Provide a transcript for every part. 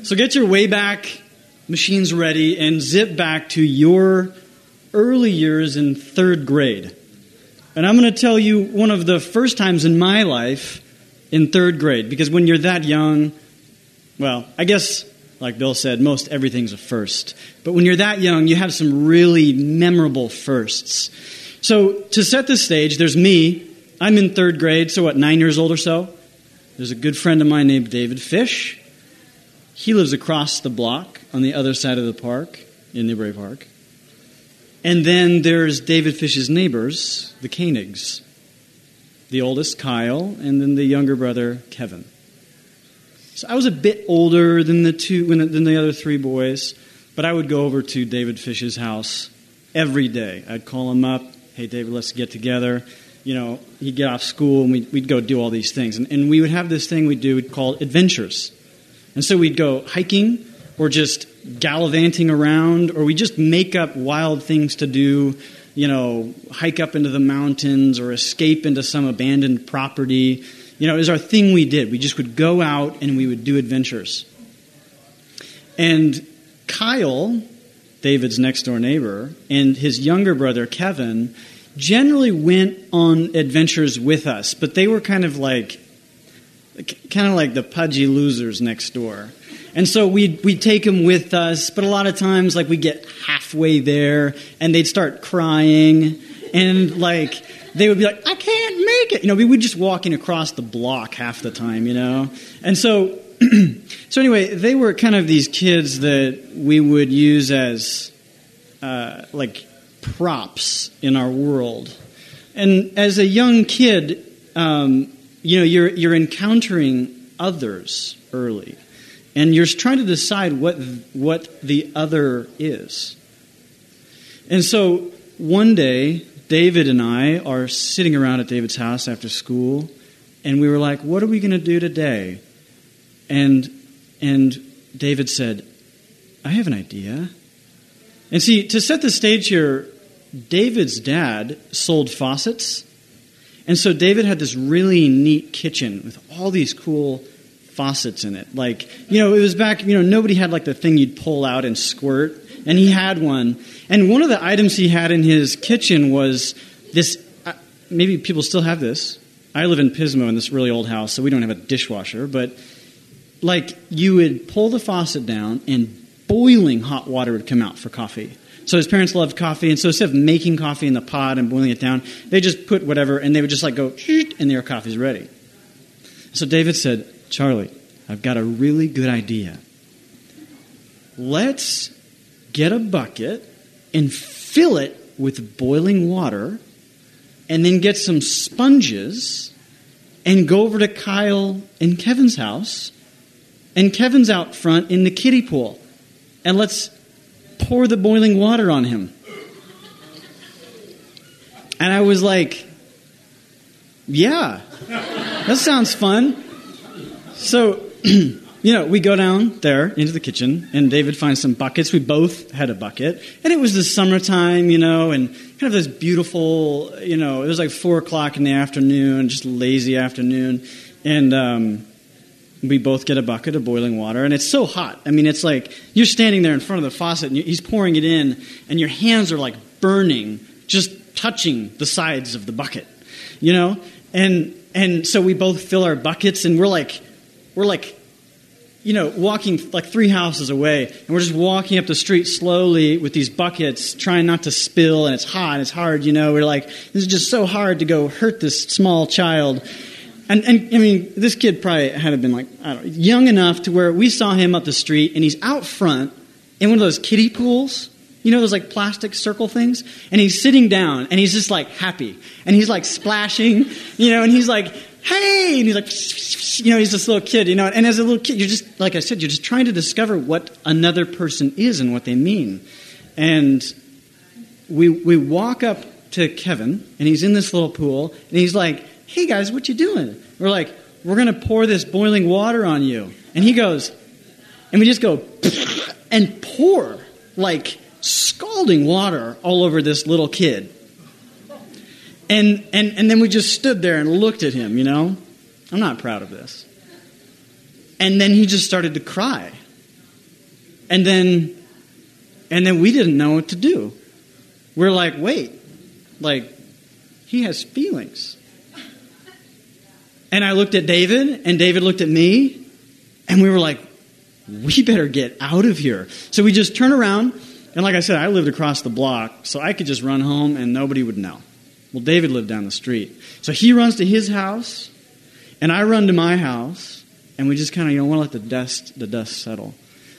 So get your Wayback Machines ready and zip back to your early years in third grade. And I'm going to tell you one of the first times in my life in third grade, because when you're that young, well, I guess, like Bill said, most everything's a first. But when you're that young, you have some really memorable firsts. So to set the stage, there's me. I'm in third grade, so 9 years old or so? There's a good friend of mine named David Fish. He lives across the block on the other side of the park, in Newbury Park. And then there's David Fish's neighbors, the Koenigs. The oldest, Kyle, and then the younger brother, Kevin. So I was a bit older than the other three boys, but I would go over to David Fish's house every day. I'd call him up, hey, David, let's get together. You know, he'd get off school, and we'd go do all these things. And we would have this thing we'd call adventures. And so we'd go hiking, or just gallivanting around, or we just make up wild things to do, you know, hike up into the mountains or escape into some abandoned property. You know, it was our thing we did. We just would go out and we would do adventures. And Kyle, David's next door neighbor, and his younger brother, Kevin, generally went on adventures with us, but they were kind of like the pudgy losers next door. And so we'd take them with us, but a lot of times, like, we'd get halfway there, and they'd start crying, and, like, they would be like, I can't make it. You know, we would just walking across the block half the time, you know. And so, so anyway, they were kind of these kids that we would use as, like, props in our world. And as a young kid, you know, you're encountering others early. And you're trying to decide what the other is. And so one day, David and I are sitting around at David's house after school, and we were like, what are we going to do today? And David said, I have an idea. And see, to set the stage here, David's dad sold faucets. And so David had this really neat kitchen with all these cool faucets in it. Like, you know, it was back, you know, nobody had like the thing you'd pull out and squirt, and he had one. And one of the items he had in his kitchen was this, maybe people still have this. I live in Pismo in this really old house, so we don't have a dishwasher, but like you would pull the faucet down and boiling hot water would come out for coffee. So his parents loved coffee, and so instead of making coffee in the pot and boiling it down, they just put whatever, and they would just like go, and their coffee's ready. So David said, Charlie, I've got a really good idea. Let's get a bucket and fill it with boiling water, and then get some sponges and go over to Kyle and Kevin's house, and Kevin's out front in the kiddie pool, and let's pour the boiling water on him. And I was like, yeah, that sounds fun. So, you know, we go down there into the kitchen, and David finds some buckets. We both had a bucket. And it was the summertime, you know, and kind of this beautiful, you know, it was like 4 o'clock in the afternoon, just lazy afternoon. And we both get a bucket of boiling water, and it's so hot. I mean, it's like you're standing there in front of the faucet, and he's pouring it in, and your hands are like burning, just touching the sides of the bucket, you know? And so we both fill our buckets, and we're like, you know, walking like 3 houses away, and we're just walking up the street slowly with these buckets, trying not to spill, and it's hot, and it's hard, you know. We're like, this is just so hard to go hurt this small child. And I mean, this kid probably had to been like, I don't know, young enough to where we saw him up the street, and he's out front in one of those kiddie pools, you know, those like plastic circle things, and he's sitting down, and he's just like happy, and he's like splashing, you know, and he's like, hey, and he's like, you know, he's this little kid, you know, and as a little kid, you're just, like I said, you're just trying to discover what another person is and what they mean. And we walk up to Kevin, and he's in this little pool, and he's like, hey guys, what you doing? We're like, we're going to pour this boiling water on you. And he goes, and we just go, and pour like scalding water all over this little kid. And then we just stood there and looked at him, you know. I'm not proud of this. And then he just started to cry. And then we didn't know what to do. We're like, wait, like, he has feelings. And I looked at David, and David looked at me, and we were like, we better get out of here. So we just turned around, and like I said, I lived across the block, so I could just run home and nobody would know. Well, David lived down the street. So he runs to his house, and I run to my house, and we just kind of, want to let the dust settle.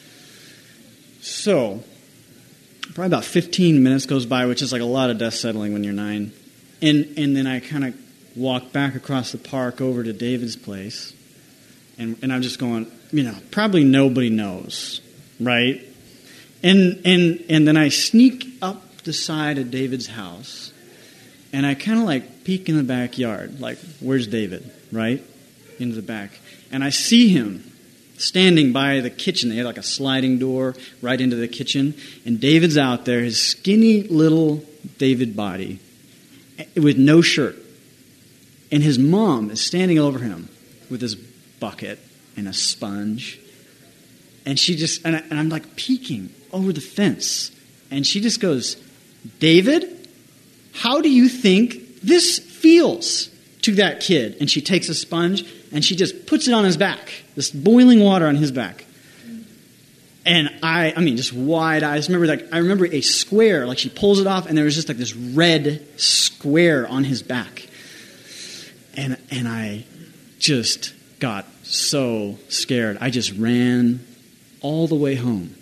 So, probably about 15 minutes goes by, which is like a lot of dust settling when you're 9. And then I kind of walk back across the park over to David's place, and I'm just going, probably nobody knows, right? And then I sneak up the side of David's house, and I kind of like peek in the backyard, like, where's David, right? Into the back. And I see him standing by the kitchen. They had like a sliding door right into the kitchen. And David's out there, his skinny little David body, with no shirt. And his mom is standing over him with his bucket and a sponge. And she just, and I'm like peeking over the fence. And she just goes, David, how do you think this feels to that kid? And she takes a sponge and she just puts it on his back, this boiling water on his back. And I mean, just wide eyes. I remember a square, like she pulls it off and there was just like this red square on his back. And I just got so scared. I just ran all the way home.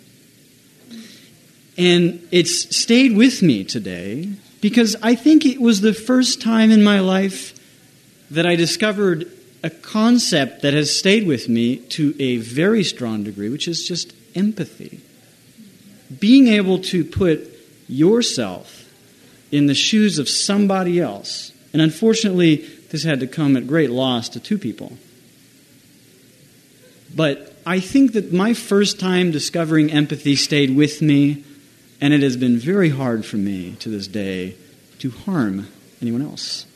And it's stayed with me today because I think it was the first time in my life that I discovered a concept that has stayed with me to a very strong degree, which is just empathy. Being able to put yourself in the shoes of somebody else. And unfortunately, this had to come at great loss to 2 people. But I think that my first time discovering empathy stayed with me, and it has been very hard for me to this day to harm anyone else.